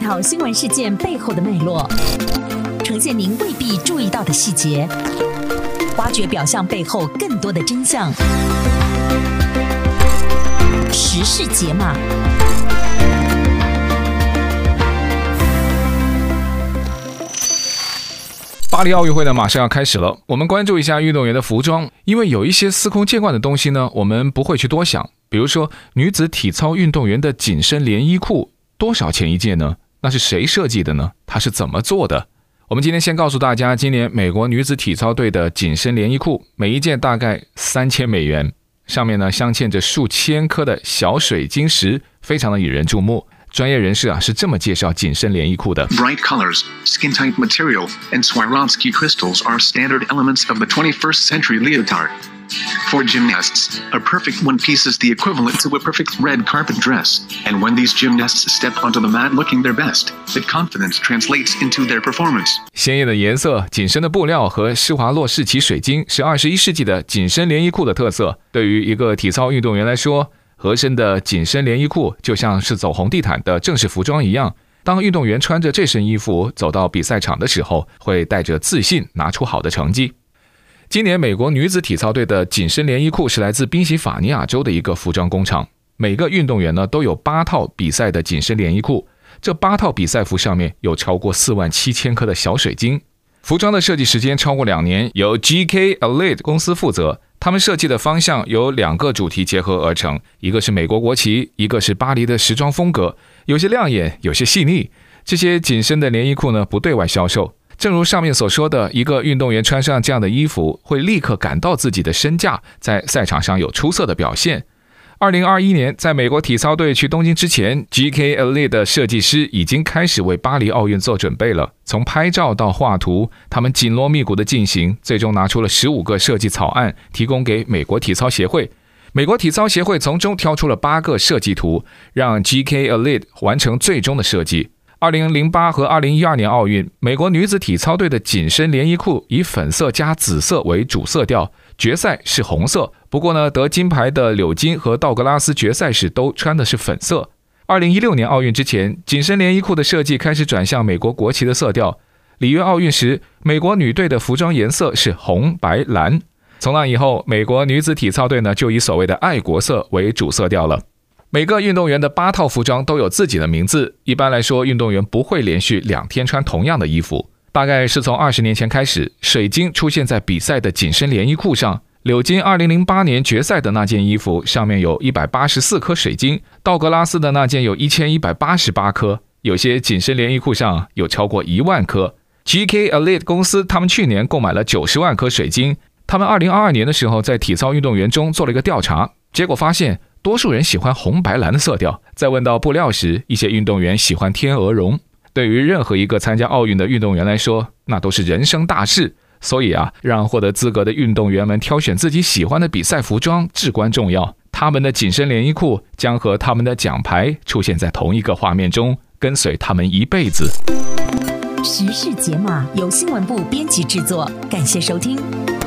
讨新闻事件背后的脉络，呈现您未必注意到的细节，挖掘表象背后更多的真相。时事解码。 巴黎奥运会呢马上要开始了，我们关注一下运动员的服装，因为有一些司空见惯的东西呢，我们不会去多想。比如说女子体操运动员的紧身连衣裤，多少钱一件呢？那是谁设计的呢？它是怎么做的？我们今天先告诉大家，今年美国女子体操队的紧身连衣裤，每一件大概$3000，上面呢镶嵌着数千颗的小水晶石，非常的引人注目。专业人士是这么介绍紧身连衣裤的 ：Bright colors, skin-tight material, and Swarovski crystals are standard elements of the 21st century leotard. For gymnasts, a perfect one piece is the equivalent to a perfect red carpet dress. And when these gymnasts step onto the mat looking their best, the confidence translates into their performance. 鲜艳的颜色、紧身的布料和施华洛世奇水晶是21世纪的紧身连衣裤的特色。对于一个体操运动员来说，合身的紧身连衣裤就像是走红地毯的正式服装一样。当运动员穿着这身衣服走到比赛场的时候，会带着自信拿出好的成绩。今年美国女子体操队的紧身连衣裤是来自宾夕法尼亚州的一个服装工厂，每个运动员呢都有8套比赛的紧身连衣裤，这8套比赛服上面有超过47000颗的小水晶。服装的设计时间超过2年，由 GK Elite 公司负责。他们设计的方向由2个主题结合而成，一个是美国国旗，一个是巴黎的时装风格，有些亮眼，有些细腻。这些紧身的连衣裤呢不对外销售。正如上面所说的，一个运动员穿上这样的衣服，会立刻感到自己的身价在赛场上有出色的表现。2021年，在美国体操队去东京之前 ，GK Elite 的设计师已经开始为巴黎奥运做准备了。从拍照到画图，他们紧锣密鼓的进行，最终拿出了15个设计草案，提供给美国体操协会。美国体操协会从中挑出了8个设计图，让 GK Elite 完成最终的设计。2008和2012年奥运，美国女子体操队的紧身连衣裤以粉色加紫色为主色调，决赛是红色。不过呢，得金牌的柳金和道格拉斯决赛时都穿的是粉色。2016年奥运之前，紧身连衣裤的设计开始转向美国国旗的色调。里约奥运时，美国女队的服装颜色是红、白、蓝。从那以后，美国女子体操队呢就以所谓的爱国色为主色调了。每个运动员的8套服装都有自己的名字，一般来说，运动员不会连续2天穿同样的衣服。大概是从20年前开始，水晶出现在比赛的紧身连衣裤上。柳金2008年决赛的那件衣服上面有184颗水晶，道格拉斯的那件有1188颗，有些紧身连衣裤上有超过1万颗。GK Elite 公司他们去年购买了90万颗水晶。他们2022年的时候在体操运动员中做了一个调查，结果发现多数人喜欢红白蓝的色调。在问到布料时，一些运动员喜欢天鹅绒。对于任何一个参加奥运的运动员来说，那都是人生大事。所以让获得资格的运动员们挑选自己喜欢的比赛服装至关重要。他们的紧身连衣裤将和他们的奖牌出现在同一个画面中，跟随他们一辈子。 时事解码由新闻部编辑制作，感谢收听。